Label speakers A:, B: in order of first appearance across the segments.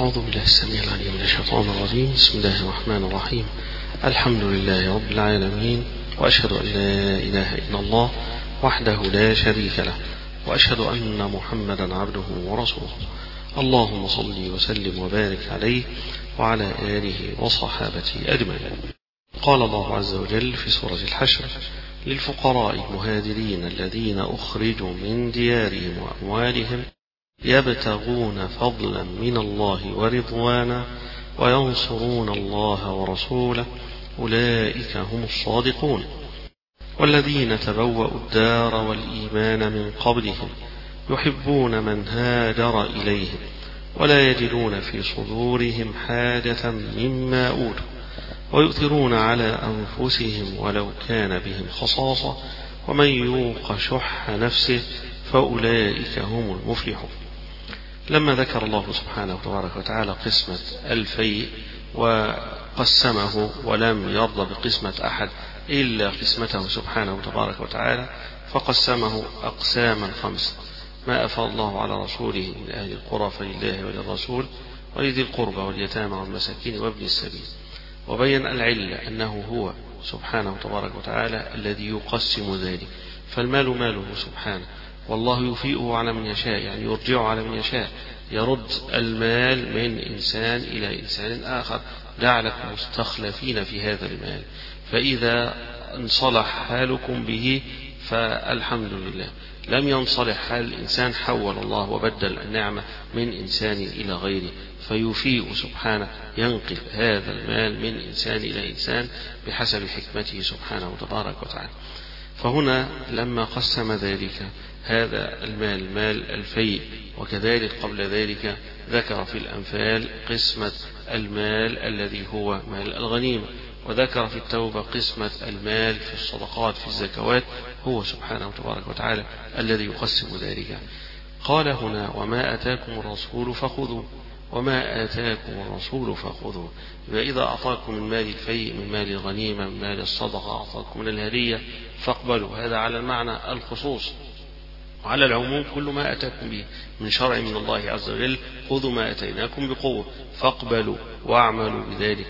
A: أعوذ بالله السميع العليم من الشيطان الرجيم. بسم الله الرحمن الرحيم. الحمد لله رب العالمين، وأشهد أن لا إله إلا الله وحده لا شريك له، وأشهد أن محمدا عبده ورسوله. اللهم صل وسلم وبارك عليه وعلى آله وصحابته أجمعين. قال الله عز وجل في سورة الحشر: للفقراء المهاجرين الذين أخرجوا من ديارهم وأموالهم يبتغون فضلا من الله ورضوانا وينصرون الله ورسوله أولئك هم الصادقون. والذين تبوأوا الدار والإيمان من قبلهم يحبون من هاجر إليهم ولا يجدون في صدورهم حاجة مما أوتوا ويؤثرون على أنفسهم ولو كان بهم خصاصة ومن يوق شح نفسه فأولئك هم المفلحون. لما ذكر الله سبحانه تبارك وتعالى قسمة الفيء وقسمه ولم يرضى بقسمة أحد إلا قسمته سبحانه تبارك وتعالى، فقسمه أقساما خمسة: ما أفاء الله على رسوله من أهل القرى فلله وللرسول ولذي القربى واليتامى والمساكين وابن السبيل، وبين العلة أنه هو سبحانه تبارك وتعالى الذي يقسم ذلك، فالمال ماله سبحانه، والله يفيئه على من يشاء، يعني يرجعه على من يشاء، يرد المال من إنسان إلى إنسان آخر جعلكم مستخلفين في هذا المال، فإذا انصلح حالكم به فالحمد لله، لم ينصلح حال الإنسان حول الله وبدل النعمة من إنسان إلى غيره، فيفيء سبحانه ينقل هذا المال من إنسان إلى إنسان بحسب حكمته سبحانه تبارك وتعالى. فهنا لما قسم ذلك هذا المال مال الفيء، وكذلك قبل ذلك ذكر في الأنفال قسمة المال الذي هو مال الغنيمة، وذكر في التوبة قسمة المال في الصدقات في الزكوات، هو سبحانه تبارك وتعالى الذي يقسم ذلك. قال هنا: وما أتاكم الرسول فخذوه وما آتاكم الرسول فخذوه. فإذا أعطاكم من مال الفيء من مال الغنيمة من مال الصدقة أعطاكم من الهدية فاقبلوا، هذا على المعنى الخصوص، وعلى العموم كل ما أتاكم به من شرع من الله عز وجل خذوا ما أتيناكم بقوة فاقبلوا واعملوا بذلك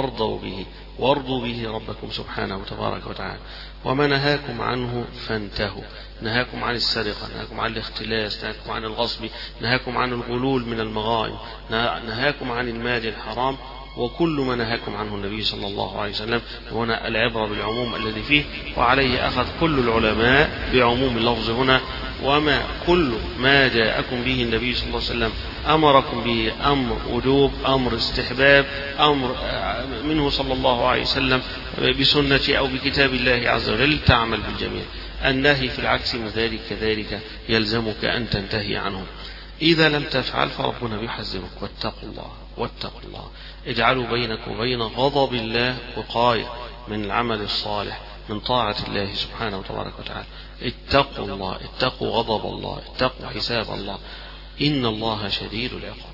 A: وارضوا به ربكم سبحانه تبارك وتعالى. وما نهاكم عنه فانتهوا، نهاكم عن السرقة، نهاكم عن الاختلاس، نهاكم عن الغصب، نهاكم عن الغلول من المغانم، نهاكم عن المال الحرام، وكل ما نهاكم عنه النبي صلى الله عليه وسلم. هنا العبرة بالعموم الذي فيه، وعليه أخذ كل العلماء بعموم اللفظ هنا. وما كل ما جاءكم به النبي صلى الله عليه وسلم أمركم به أمر وجوب، أمر استحباب، أمر منه صلى الله عليه وسلم بسنة أو بكتاب الله عز وجل تعمل بالجميع. النهي في العكس من ذلك كذلك يلزمك أن تنتهي عنه. إذا لم تفعل فربنا بيحذرك: واتقوا الله، اجعلوا بينكم وبين غضب الله وقاية من العمل الصالح من طاعة الله سبحانه تبارك وتعالى. اتقوا الله، اتقوا غضب الله، اتقوا حساب الله، إن الله شديد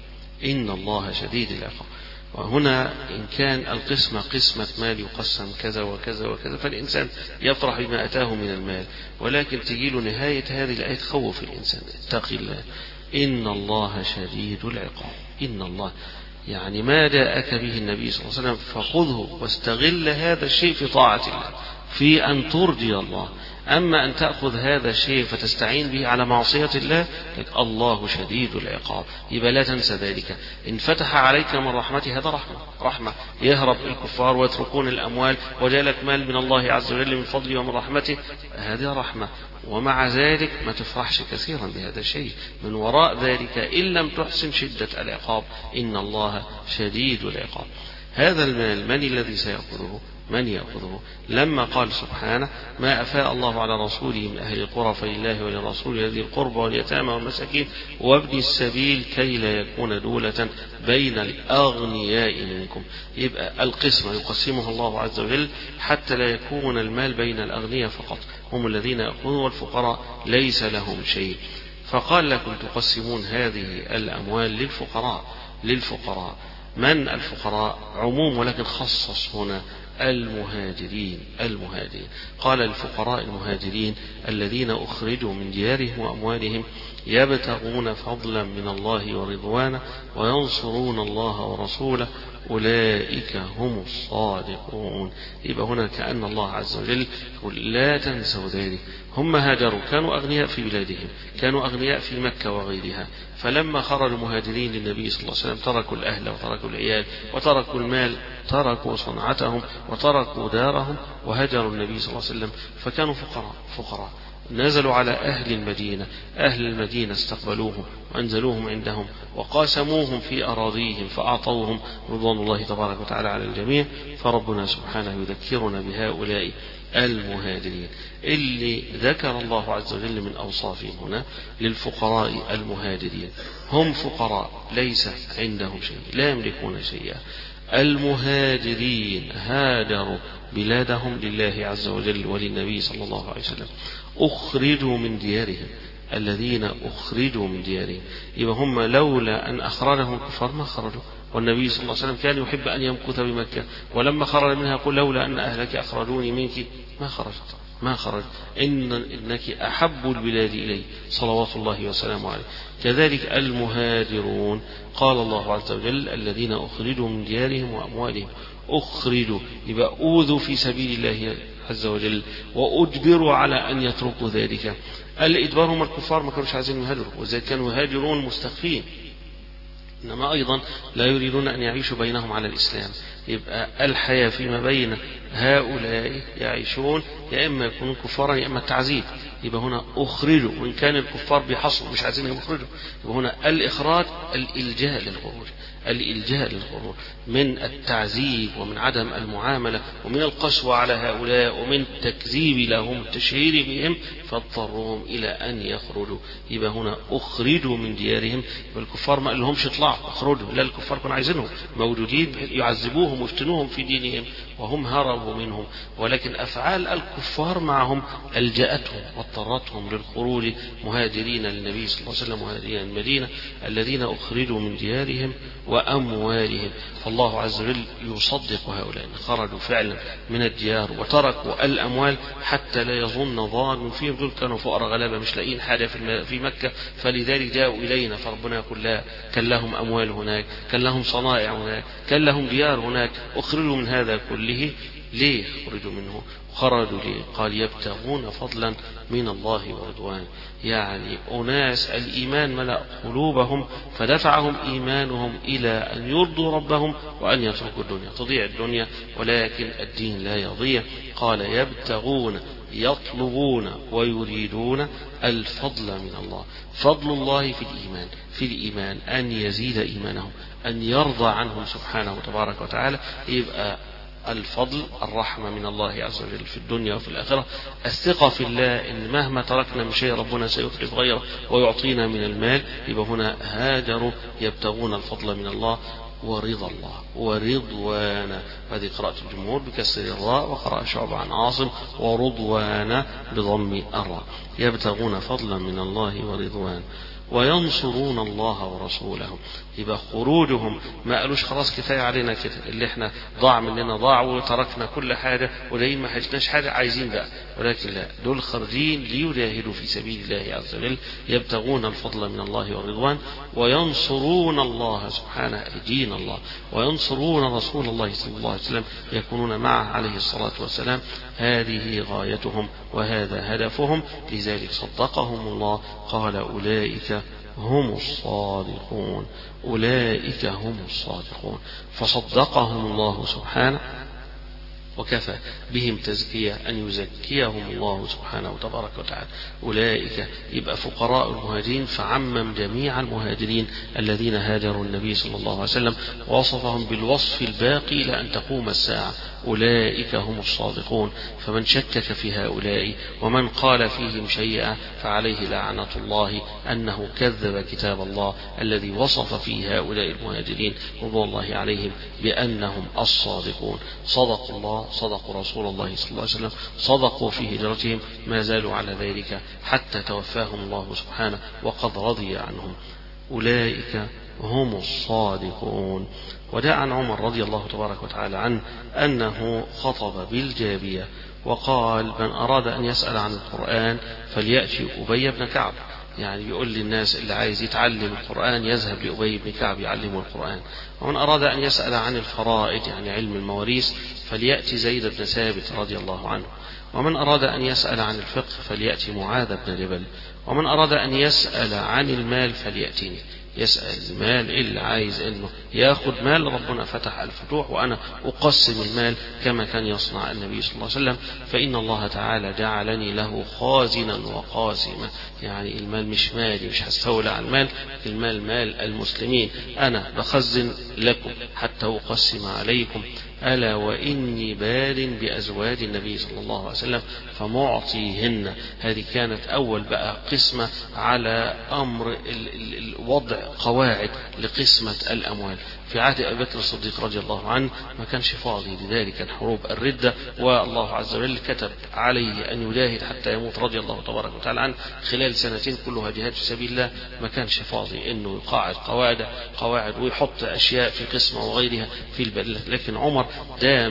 A: العقاب. وهنا إن كان القسمة قسمة مال يقسم كذا وكذا وكذا فالإنسان يفرح بما أتاه من المال، ولكن تجيل نهاية هذه الآية تخوف الإنسان: اتق الله إن الله شديد العقاب. إن الله يعني ما جاءك به النبي صلى الله عليه وسلم فخذه واستغل هذا الشيء في طاعة الله، في أن ترضي الله. أما أن تأخذ هذا الشيء فتستعين به على معصية الله، الله شديد العقاب، يبقى لا تنسى ذلك. إن فتح عليك من رحمته هذا رحمة، يهرب الكفار ويتركون الأموال وجالك مال من الله عز وجل من فضله ومن رحمته، هذه رحمة، ومع ذلك ما تفرحش كثيرا بهذا الشيء. من وراء ذلك إن لم تحسن شدة العقاب، إن الله شديد العقاب. هذا المال من الذي سيأخذه؟ من يأخذه؟ لما قال سبحانه: ما أفاء الله على رسوله من أهل القرى فلله وللرسول ولذي القربى واليتامى والمساكين وابن السبيل كي لا يكون دولة بين الأغنياء منكم. يبقى القسمة يقسمها الله عز وجل حتى لا يكون المال بين الأغنياء فقط، هم الذين يأخذون، والفقراء ليس لهم شيء. فقال: لكم تقسمون هذه الأموال للفقراء. من الفقراء؟ عموم، ولكن خصص هنا المهاجرين. قال الفقراء المهاجرين الذين أخرجوا من ديارهم وأموالهم يبتغون فضلا من الله ورضوانا وينصرون الله ورسوله أولئك هم الصادقون. يبقى هنا كأن الله عز وجل يقول لا تنسوا ذلك. هم هاجروا، كانوا أغنياء في بلادهم، كانوا أغنياء في مكة وغيرها، فلما خرجوا المهاجرين للنبي صلى الله عليه وسلم تركوا الأهل وتركوا العيال وتركوا المال، تركوا صنعتهم وتركوا دارهم وهجروا النبي صلى الله عليه وسلم، فكانوا فقراء. نزلوا على أهل المدينة، أهل المدينة استقبلوهم وأنزلوهم عندهم وقاسموهم في أراضيهم فأعطوهم رضوان الله تبارك وتعالى على الجميع. فربنا سبحانه يذكرنا بهؤلاء المهاجرين اللي ذكر الله عز وجل من أوصافهم هنا للفقراء المهاجرين. هم فقراء ليس عندهم شيء، لا يملكون شيئا. المهاجرين هاجروا بلادهم لله عز وجل وللنبي صلى الله عليه وسلم، أخرجوا من ديارهم، الذين أخرجوا من ديارهم. يبقى هم لولا أن أخرجهم الكفار ما خرجوا، والنبي صلى الله عليه وسلم كان يحب أن يمكث بمكة، ولما خرج منها قل لولا أن أهلك أخرجوني منك ما خرج إنك أحب البلاد إلي صلوات الله وسلامه عليه. كذلك المهاجرون قال الله عز وجل الذين أخرجوا من ديارهم وأموالهم، أخرجوا يبقى أوذوا في سبيل الله عز وجل وأجبروا على أن يتركوا ذلك. الإجبار هم الكفار ما كانوش عايزين يهاجروا، وإذا كانوا يهاجرون مستخفين، إنما أيضا لا يريدون أن يعيشوا بينهم على الإسلام. يبقى الحياة فيما بين هؤلاء يعيشون يا إما يكونوا كفارا يا إما التعذيب. يبقى هنا أخرجوا، وإن كان الكفار بيحصلوا مش عايزين يخرجوا، يبقى هنا الإخراج الإلجاء للخروج من التعذيب ومن عدم المعاملة ومن القسوة على هؤلاء ومن تكذيب لهم التشهير بهم فاضطروهم إلى أن يخرجوا. يبقى هنا أخرجوا من ديارهم، والكفار ما لهمش اطلعوا اخرجوا، لا الكفار كانوا عايزينهم موجودين يعذبوهم ويفتنوهم في دينهم وهم هربوا منهم، ولكن أفعال الكفار معهم ألجأتهم واضطرتهم للخروج مهاجرين للنبي صلى الله عليه وسلم مهاجرين المدينة الذين أخرجوا من ديارهم وأموالهم. فالله عز وجل يصدق هؤلاء خرجوا فعلا من الديار وتركوا الأموال حتى لا يظن ظالم فيهم دول كانوا فقراء غلابة مش لاقيين حاجة في مكة فلذلك جاءوا إلينا. فربنا يقول لا، كان لهم أموال هناك، كان لهم صنائع هناك، كان لهم ديار هناك، أخرجوا من هذا كله. ليه خرجوا منه؟ خرجوا ليه؟ قال يبتغون فضلا من الله ورضوانه. يعني أناس الإيمان ملأ قلوبهم فدفعهم إيمانهم إلى أن يرضوا ربهم وأن يتركوا الدنيا. تضيع الدنيا ولكن الدين لا يضيع. قال يبتغون يطلبون ويريدون الفضل من الله. فضل الله في الإيمان أن يزيد إيمانهم، أن يرضى عنهم سبحانه وتبارك وتعالى. يبقى الفضل الرحمة من الله عز وجل في الدنيا وفي الآخرة، الثقة في الله إن مهما تركنا من شيء ربنا سيخلف غيره ويعطينا من المال. يبقى هنا هاجروا يبتغون الفضل من الله ورضا الله ورضوانا. هذه قراءة الجمهور بكسر الراء، وقرأ شعبة عن عاصم ورضوانا بضم الراء. يبتغون فضلا من الله ورضوانا وينصرون الله ورسوله. يبقى خروجهم ما قالوش خلاص كفاية علينا كده، اللي احنا ضاع مننا ضاع وتركنا كل حاجة ولين ما حجناش حاجة عايزين بقى، ولكن لا، دول خارجين ليجاهدوا في سبيل الله عز وجل يبتغون الفضل من الله والرضوان وينصرون الله سبحانه دين الله وينصرون رسول الله صلى الله عليه وسلم يكونون معه عليه الصلاة والسلام. هذه غايتهم وهذا هدفهم، لذلك صدقهم الله قال أولئك هم الصادقون. أولئك هم الصادقون. فصدقهم الله سبحانه وكفى بهم تزكية أن يزكيهم الله سبحانه وتبارك وتعالى. أولئك يبقى فقراء المهاجرين فعمم جميع المهاجرين الذين هاجروا النبي صلى الله عليه وسلم، وصفهم بالوصف الباقي إلى أن تقوم الساعة. أولئك هم الصادقون. فمن شكك في هؤلاء ومن قال فيهم شيئا فعليه لعنة الله أنه كذب كتاب الله الذي وصف فيه هؤلاء المهاجرين رضوان الله عليهم بأنهم الصادقون. صدقوا الله، صدقوا رسول الله صلى الله عليه وسلم، صدقوا في هجرتهم، ما زالوا على ذلك حتى توفاهم الله سبحانه وقد رضي عنهم. أولئك هم الصادقون. وجاء عن عمر رضي الله تبارك وتعالى عنه أنه خطب بالجابية وقال: من أراد أن يسأل عن القرآن فليأتي أبي بن كعب، يعني بيقول للناس اللي عايز يتعلم القرآن يذهب لأبي بن كعب يعلمه القرآن. ومن أراد أن يسأل عن الفرائض يعني علم المواريث فليأتي زيد بن ثابت رضي الله عنه. ومن أراد أن يسأل عن الفقه فليأتي معاذ بن جبل. ومن أراد أن يسأل عن المال فليأتيني. يسأل المال اللي عايز انه ياخد مال، ربنا فتح الفتوح وانا اقسم المال كما كان يصنع النبي صلى الله عليه وسلم، فان الله تعالى جعلني له خازنا وقاسما، يعني المال مش مالي، مش هستولى على المال، المال مال المسلمين، انا بخزن لكم حتى اقسم عليكم. ألا وإني بال بأزواج النبي صلى الله عليه وسلم فمعطيهن. هذه كانت أول بقى قسمة على أمر وضع قواعد لقسمة الأموال. في عهد أبي بكر الصديق رضي الله عنه ما كانش فاضي لذلك، كان حروب الردة والله عز وجل كتب عليه أن يجاهد حتى يموت رضي الله تبارك وتعالى عنه خلال سنتين كلها جهاد في سبيل الله. ما كانش فاضي أنه يقاعد قواعد ويحط أشياء في قسمة وغيرها في البلد. لكن عمر دام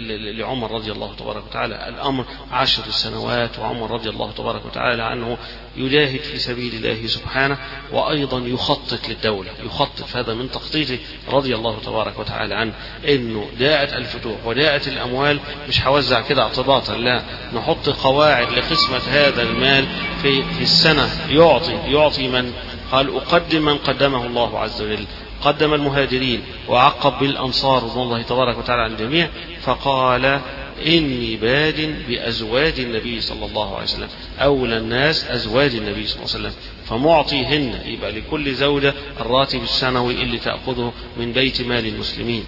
A: لعمر رضي الله تبارك وتعالى الأمر 10 سنوات، وعمر رضي الله تبارك وتعالى عنه يجاهد في سبيل الله سبحانه، وأيضا يخطط للدولة، يخطط، هذا من تخطيطه رضي الله تبارك وتعالى عنه، انه جاءت الفتوح وجاءت الاموال مش هوزع كده اعتباطا، لا، نحط قواعد لقسمة هذا المال في السنة. يعطي من قال اقدم من قدمه الله عز وجل، قدم المهاجرين وعقب بالانصار رضوان الله تبارك وتعالى عن الجميع، فقال إني باد بأزواج النبي صلى الله عليه وسلم، أولى الناس أزواج النبي صلى الله عليه وسلم، فمعطيهن، يبقى لكل زوجة الراتب السنوي اللي تأخذه من بيت مال المسلمين.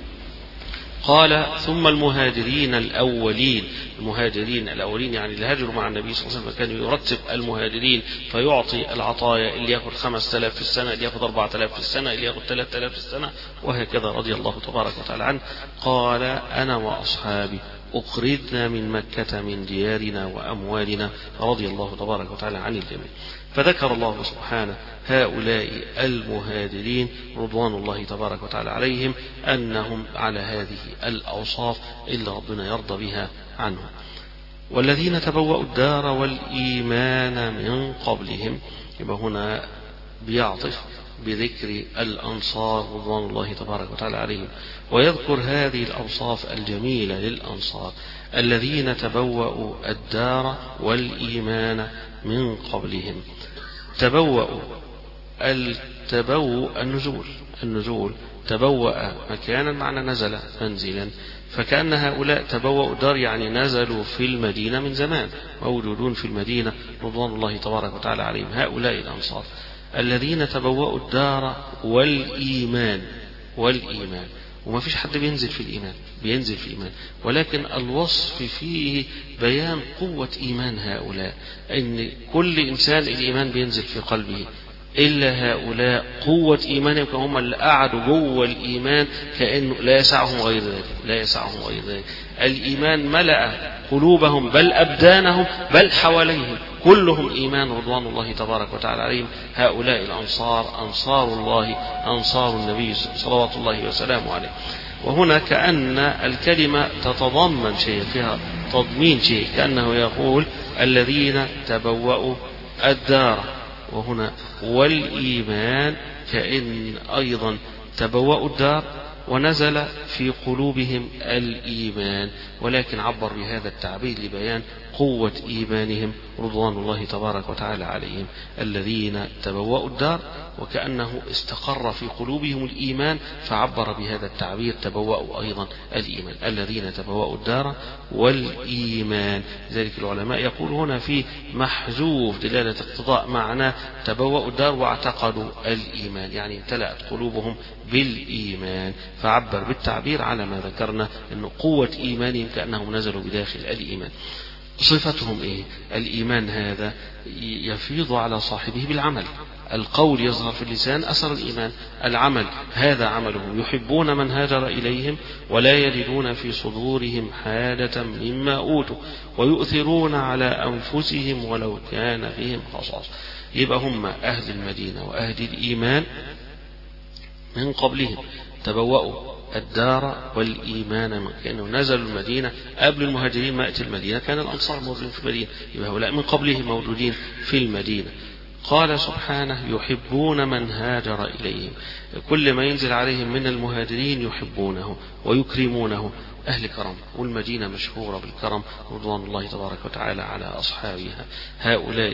A: قال ثم المهاجرين الأولين. المهاجرين الأولين يعني اللي هاجروا مع النبي صلى الله عليه وسلم، كان يرتب المهاجرين فيعطي العطايا، اللي يأخذ 5000 في السنة، اللي يأخذ 4000 في السنة، اللي يأخذ 3000 في السنة، وهكذا رضي الله تبارك وتعالى عنه. قال أنا وأصحابي أخرجنا من مكة من ديارنا وأموالنا، رضي الله تبارك وتعالى عن الجميع. فذكر الله سبحانه هؤلاء المهاجرين رضوان الله تبارك وتعالى عليهم أنهم على هذه الأوصاف اللي ربنا يرضى بها عنهم. والذين تبوأوا الدار والإيمان من قبلهم، يبقى هنا بيعطف بذكر الأنصار رضوان الله تبارك وتعالى عليهم، ويذكر هذه الأوصاف الجميلة للأنصار الذين تبوأوا الدار والإيمان من قبلهم. تبوأوا، التبوء النزول، تبوأ مكانا معنى نزل منزلا، فكأن هؤلاء تبوأوا الدار يعني نزلوا في المدينة من زمان، موجودون في المدينة رضوان الله تبارك وتعالى عليهم. هؤلاء الأنصار الذين تبوأوا الدار والإيمان، وما فيش حد بينزل في الإيمان، ولكن الوصف فيه بيان قوة إيمان هؤلاء، أن كل إنسان الإيمان بينزل في قلبه، إلا هؤلاء قوة إيمانهم هم اللي قعدوا جوه الإيمان كأنه لا يسعهم غير ذلك. الإيمان ملأ قلوبهم بل أبدانهم بل حواليهم، كلهم إيمان رضوان الله تبارك وتعالى عليهم. هؤلاء الأنصار أنصار الله، أنصار النبي صلوات الله وسلامه عليه. وهنا كأن الكلمة تتضمن شيء، فيها تضمين شيء، كأنه يقول الذين تبوأوا الدار، وهنا والإيمان، كأن أيضا تبوأوا الدار ونزل في قلوبهم الإيمان، ولكن عبر بهذا التعبير لبيان قوة إيمانهم رضوان الله تبارك وتعالى عليهم. الذين تبوأوا الدار، وكأنه استقر في قلوبهم الإيمان فعبر بهذا التعبير تبوأوا أيضا الإيمان. الذين تبوأوا الدار والإيمان، ذلك العلماء يقول هنا في محذوف دلالة اقتضاء، معناه تبوأوا الدار واعتقدوا الإيمان، يعني امتلأت قلوبهم بالإيمان، فعبر بالتعبير على ما ذكرنا أن قوة إيمانهم كأنهم نزلوا بداخل الإيمان. صفتهم إيه؟ الإيمان هذا يفيض على صاحبه بالعمل، القول يظهر في اللسان أثر الإيمان، العمل هذا عملهم، يحبون من هاجر إليهم ولا يجدون في صدورهم حاجة مما أوتوا ويؤثرون على أنفسهم ولو كان بهم خصاصة. يبقى هم أهل المدينة وأهل الإيمان من قبلهم تبوأوا الدار والإيمان، كأنه نزلوا المدينة قبل المهاجرين ما يأتي المدينة، كان الأنصار موجودين في المدينة، يبقى هؤلاء من قبلهم موجودين في المدينة. قال سبحانه يحبون من هاجر إليهم، كل ما ينزل عليهم من المهاجرين يحبونه ويكرمونه، أهل كرم، والمدينة مشهورة بالكرم رضوان الله تبارك وتعالى على أصحابها. هؤلاء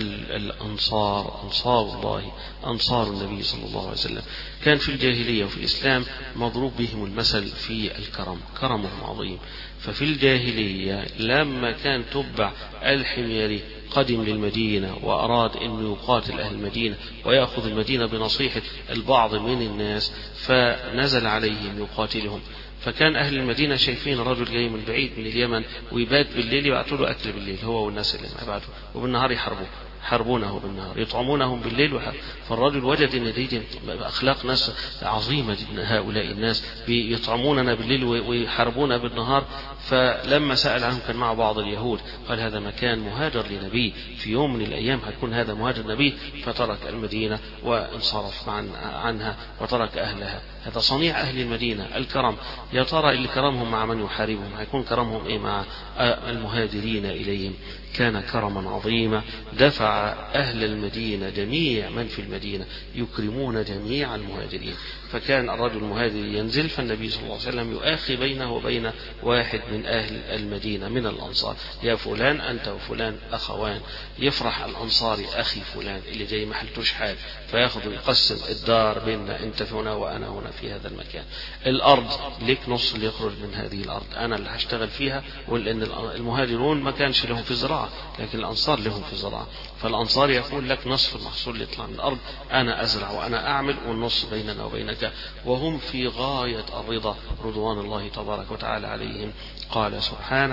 A: الأنصار أنصار الله، أنصار النبي صلى الله عليه وسلم، كان في الجاهلية وفي الإسلام مضروب بهم المثل في الكرم، كرمهم عظيم. ففي الجاهلية لما كان تبع الحميري قدم للمدينة وأراد أن يقاتل أهل المدينة ويأخذ المدينة بنصيحة البعض من الناس، فنزل عليهم يقاتلهم، فكان أهل المدينة شايفين رجل جاي من بعيد من اليمن ويبات بالليل، يبعتوا له أكل بالليل هو والناس اللي معه، وبالنهار يحاربونه بالنهار، يطعمونهم بالليل فالرجل وجد ان دي اخلاق ناس عظيمه جدا، هؤلاء الناس يطعموننا بالليل ويحاربونا بالنهار. فلما سأل عنهم كان مع بعض اليهود، قال هذا مكان مهاجر لنبي، في يوم من الايام هيكون هذا مهاجر نبي، فترك المدينه وانصرف عنها وترك اهلها. هذا صنيع اهل المدينه الكرم. يا ترى اللي كرمهم مع من يحاربهم هيكون كرمهم ايه مع المهاجرين اليهم؟ كان كرما عظيما، دفع أهل المدينة جميع من في المدينة يكرمون جميع المهاجرين. فكان الرجل المهاجر ينزل، فالنبي صلى الله عليه وسلم يؤاخي بينه وبين واحد من أهل المدينة من الأنصار، يا فلان أنت وفلان أخوان، يفرح الأنصاري أخي فلان اللي جاي محلتوش حال، فياخذ ويقسم الدار بيننا، أنت هنا وأنا هنا في هذا المكان، الأرض لك نص اللي يخرج من هذه الأرض أنا اللي هشتغل فيها، ولأن المهاجرون ما كانش لهم في الزراعة لكن الأنصار لهم في الزراعة، فالأنصار يقول لك نصف المحصول اللي يطلع من الأرض أنا أزرع وأنا أعمل، والنص بيننا وبينك، وهم في غاية الرضا رضوان الله تبارك وتعالى عليهم. قال سبحانه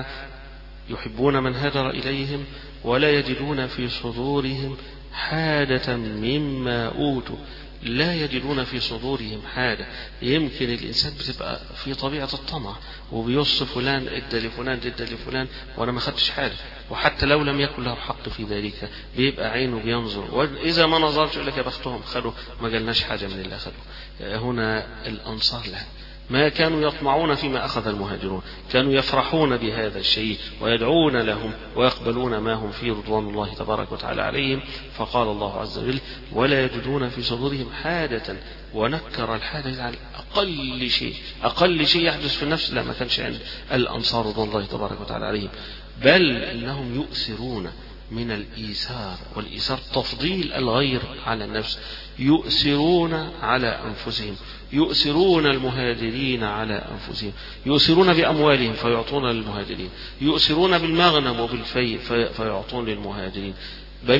A: يحبون من هاجر إليهم ولا يجدون في صدورهم حاجة مما أوتوا، لا يجدون في صدورهم حاجة. يمكن الإنسان بتبقى في طبيعة الطمع وبيوصف فلان ادى لفلان ادى لفلان وأنا ما خدتش حاجة، وحتى لو لم يكن له حق في ذلك بيبقى عينه بينظر، وإذا ما نظرش يقول لك يا بختهم خدوا ما جالناش حاجة من اللي أخذوا. هنا الأنصار لها ما كانوا يطمعون فيما أخذ المهاجرون، كانوا يفرحون بهذا الشيء ويدعون لهم ويقبلون ما هم فيه رضوان الله تبارك وتعالى عليهم. فقال الله عز وجل ولا يجدون في صدورهم حاجة، ونكر الحاجة على أقل شيء يحدث في النفس، لا ما كانش عند الأنصار رضوان الله تبارك وتعالى عليهم، بل إنهم يؤثرون من الإيثار، والإيثار تفضيل الغير على النفس، يؤثرون على أنفسهم، يؤثرون المهاجرين على أنفسهم، يؤثرون بأموالهم فيعطون للمهاجرين، يؤثرون بالمغنم وبالفيء فيعطون للمهاجرين، بل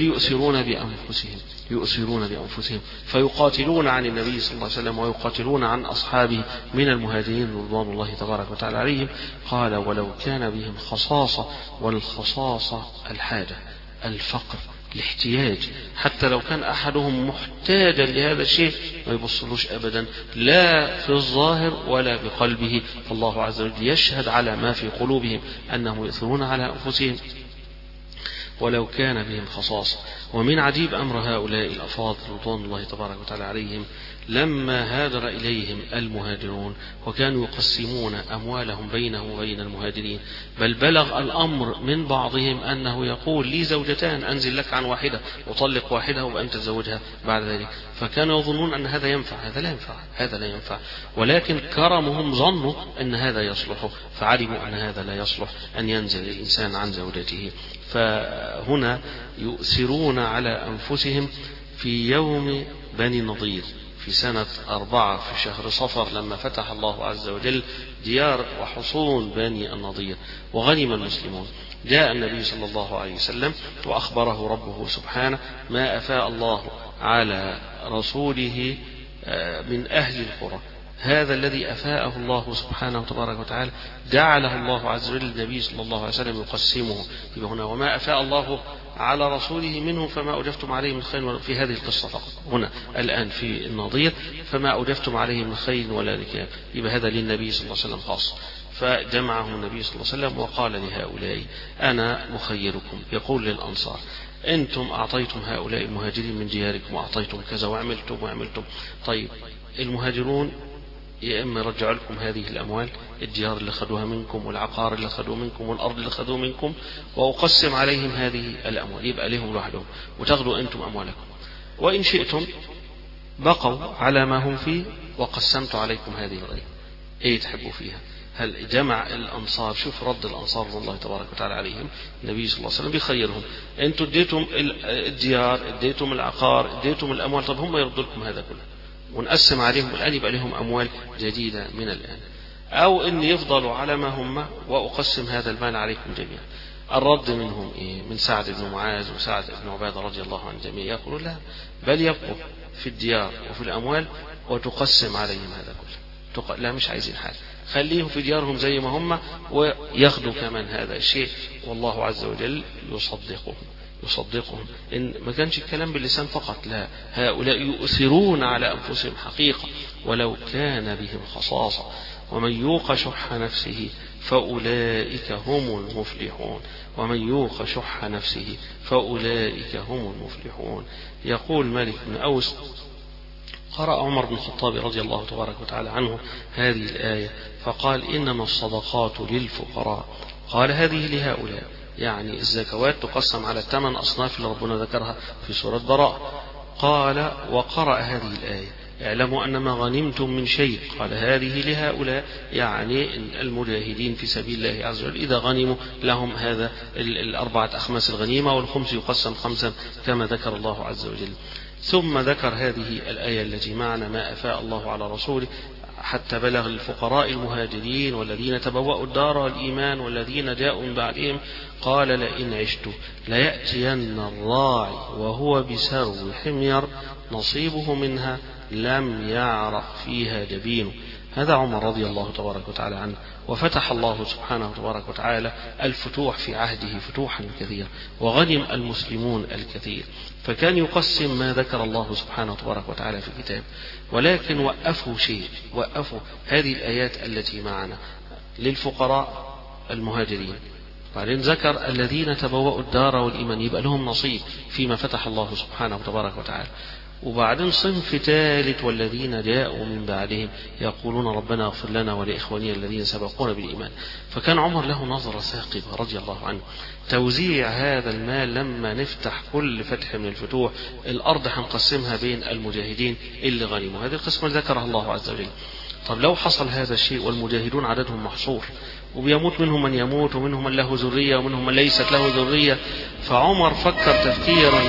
A: يؤثرون بأنفسهم فيقاتلون عن النبي صلى الله عليه وسلم ويقاتلون عن أصحابه من المهاجرين رضوان الله تبارك وتعالى عليهم. قال ولو كان بهم خصاصة، والخصاصة الحاجة، الفقر، الاحتياج، حتى لو كان أحدهم محتاجا لهذا الشيء ما يبصلوش أبدا لا في الظاهر ولا بقلبه، فالله عز وجل يشهد على ما في قلوبهم أنهم يؤثرون على أنفسهم ولو كان بهم خصاصة. ومن عجيب أمر هؤلاء الأفاضل رضوان الله تبارك وتعالى عليهم لما هاجر إليهم المهاجرون وكانوا يقسمون أموالهم بينهم وبين المهاجرين، بل بلغ الأمر من بعضهم أنه يقول لي زوجتان أنزل لك عن واحدة وطلق واحدة وأنت تزوجها بعد ذلك، فكانوا يظنون أن هذا ينفع، هذا لا ينفع، ولكن كرمهم ظنوا أن هذا يصلح، فعلموا أن هذا لا يصلح أن ينزل الإنسان عن زوجته. فهنا يؤثرون على أنفسهم في يوم بني النضير في سنة 4 في شهر صفر، لما فتح الله عز وجل ديار وحصون بني النضير وغنم المسلمون، جاء النبي صلى الله عليه وسلم وأخبره ربه سبحانه ما أفاء الله على رسوله من أهل القرى، هذا الذي أفاءه الله سبحانه وتبارك وتعالى جعله الله عز وجل النبي صلى الله عليه وسلم يقسمه. هنا وما أفاء الله على رسوله منه فما أوجفتم عليه من خير، في هذه القصة فقط، هنا الآن في النضير فما أوجفتم عليه من خير ولا ركاب، يبقى هذا للنبي صلى الله عليه وسلم خاص. فجمعهم النبي صلى الله عليه وسلم وقال لهؤلاء أنا مخيركم، يقول للأنصار أنتم أعطيتم هؤلاء المهاجرين من دياركم وأعطيتم كذا وعملتم، طيب المهاجرون يا إما يرجعوا لكم هذه الأموال، الديار اللي خدوها منكم والعقار اللي خدوه منكم والأرض اللي خدوه منكم، وأقسم عليهم هذه الأموال، يبقى لهم لوحدهم وتاخدوا أنتم أموالكم. وإن شئتم بقوا على ما هم فيه وقسمت عليكم هذه الغنيمة. إيه تحبوا فيها؟ هل جمع الأنصار، شوف رد الأنصار رضي الله تبارك وتعالى عليهم، النبي صلى الله عليه وسلم بيخيرهم، أنتم اديتم الديار، اديتم العقار، اديتم الأموال، طب هم يردوا لكم هذا كله ونقسم عليهم الآن، يبقى لهم أموال جديدة من الآن، أو إن يفضلوا على ما هم وأقسم هذا المال عليكم جميعا. الرد منهم إيه؟ من سعد بن معاذ وسعد بن عبادة رضي الله عن الجميع يقولون لا، بل يبقوا في الديار وفي الأموال وتقسم عليهم هذا كله. لا، مش عايزين حاجة، خليهم في ديارهم زي ما هم وياخدوا كمان هذا الشيء، والله عز وجل يصدقهم. إن ما كانش الكلام باللسان فقط، لا، هؤلاء يؤثرون على أنفسهم حقيقة ولو كان بهم خصاصة، ومن يوق شح نفسه فأولئك هم المفلحون، ومن يوق شح نفسه فأولئك هم المفلحون. يقول مالك بن أوس: قرأ عمر بن الخطاب رضي الله تبارك وتعالى عنه هذه الآية فقال: إنما الصدقات للفقراء. قال: هذه لهؤلاء، يعني الزكوات تقسم على 8 أصناف اللي ربنا ذكرها في سورة براء. قال: وقرأ هذه الآية: اعلموا أن ما غنمتم من شيء. قال: هذه لهؤلاء، يعني المجاهدين في سبيل الله عز وجل إذا غنموا لهم هذا 4 أخماس الغنيمة، والخمس يقسم 5 كما ذكر الله عز وجل. ثم ذكر هذه الآية التي معنا: ما أفاء الله على رسوله، حتى بلغ الفقراء المهاجرين والذين تبوأوا الدار والإيمان والذين جاءوا من بعدهم. قال: لئن عشت ليأتين الراعي وهو بسرو حمير نصيبه منها لم يعرق فيها جبينه. هذا عمر رضي الله تبارك وتعالى عنه، وفتح الله سبحانه تبارك وتعالى الفتوح في عهده فتوحا كثيرا، وغنم المسلمون الكثير، فكان يقسم ما ذكر الله سبحانه تبارك وتعالى في الكتاب. ولكن وقفوا شيء، وقفوا هذه الآيات التي معنا للفقراء المهاجرين، بعدين ذكر الذين تبوأوا الدار والإيمان يبقى لهم نصيب فيما فتح الله سبحانه تبارك وتعالى، وبعدين صنف ثالث والذين جاءوا من بعدهم يقولون ربنا اغفر لنا ولإخواننا الذين سبقونا بالإيمان. فكان عمر له نظرة ثاقبة رضي الله عنه، توزيع هذا المال لما نفتح كل فتح من الفتوح، الأرض هنقسمها بين المجاهدين اللي غنموا، هذه القسمة ذكرها الله عز وجل. طب لو حصل هذا الشيء والمجاهدون عددهم محصور، وبيموت منهم من يموت ومنهم من له ذرية ومنهم من ليست له ذرية، فعمر فكر تفكيرا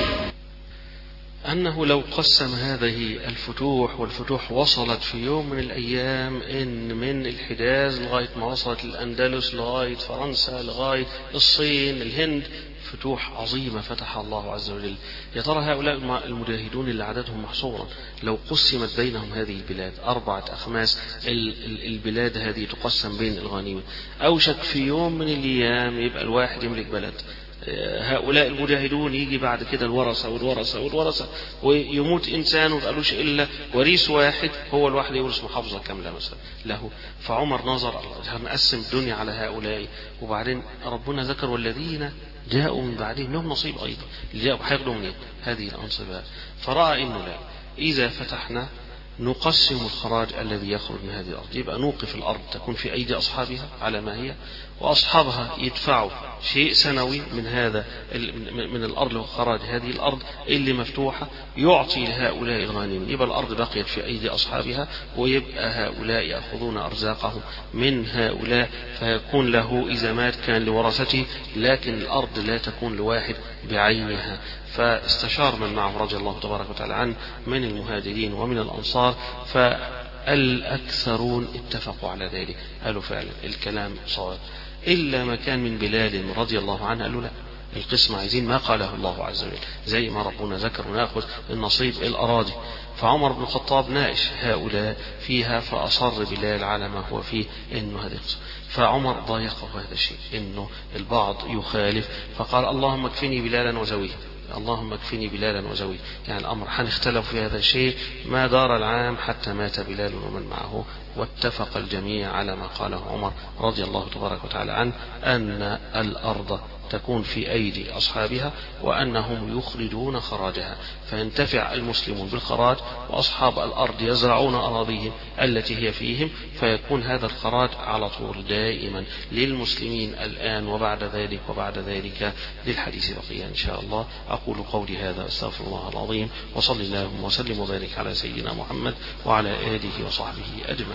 A: أنه لو قسم هذه الفتوح، والفتوح وصلت في يوم من الأيام إن من الحجاز لغاية ما وصلت الأندلس، لغاية فرنسا، لغاية الصين، الهند، فتوح عظيمة فتحها الله عز وجل. يا ترى هؤلاء المجاهدون اللي عددهم محصورا لو قسمت بينهم هذه البلاد 4 أخماس، البلاد هذه تقسم بين الغنيمة، أوشك في يوم من الأيام يبقى الواحد يملك بلد. هؤلاء المجاهدون يجي بعد كده الورثة ويموت إنسان ومبقالوش إلا وريث واحد، هو الواحد يورث محافظة كاملة مثلا له. فعمر نظر هنقسم الدنيا على هؤلاء، وبعدين ربنا ذكر والذين جاءوا من بعدهم لهم نصيب أيضا، اللي جاءوا هياخدوا منين هذه الأنصبات. فرأى إنه لا، إذا فتحنا نقسم الخراج الذي يخرج من هذه الأرض، يبقى نوقف الأرض تكون في أيدي أصحابها على ما هي، وأصحابها يدفعوا شيء سنوي من هذا من الأرض وخراج هذه الأرض اللي مفتوحة، يعطي لهؤلاء الغانمين، يبقى الأرض بقيت في أيدي أصحابها، ويبقى هؤلاء يأخذون أرزاقهم من هؤلاء، فيكون له إذا مات كان لورثته، لكن الأرض لا تكون لواحد بعينها. فاستشار من معه رضي الله تبارك وتعالى عنه من المهاجرين ومن الأنصار، فالأكثرون اتفقوا على ذلك، قالوا فعلا الكلام صواب، إلا ما كان من بلال رضي الله عنه قالوا لا، القسم عايزين ما قاله الله عز وجل زي ما ربنا ذكر، وناخذ النصيب الأراضي. فعمر بن الخطاب ناقش هؤلاء فيها، فأصر بلال على ما هو فيه إنه هذا القسم. فعمر ضايقه هذا الشيء إنه البعض يخالف، فقال اللهم اكفني بلالا وزويه، اللهم اكفني بلالا وزويه، يعني الأمر هنختلف في هذا الشيء ما دار العام حتى مات بلال ومن معه. واتفق الجميع على ما قاله عمر رضي الله تبارك وتعالى عنه أن الأرض تكون في أيدي أصحابها وأنهم يخرجون خراجها، فينتفع المسلمون بالخراج وأصحاب الأرض يزرعون أراضيهم التي هي فيهم، فيكون هذا الخراج على طول دائما للمسلمين الآن وبعد ذلك للحديث بقية إن شاء الله. أقول قولي هذا أستغفر الله العظيم، وصلى اللهم وسلم وبارك على سيدنا محمد وعلى آله وصحبه أجمعين.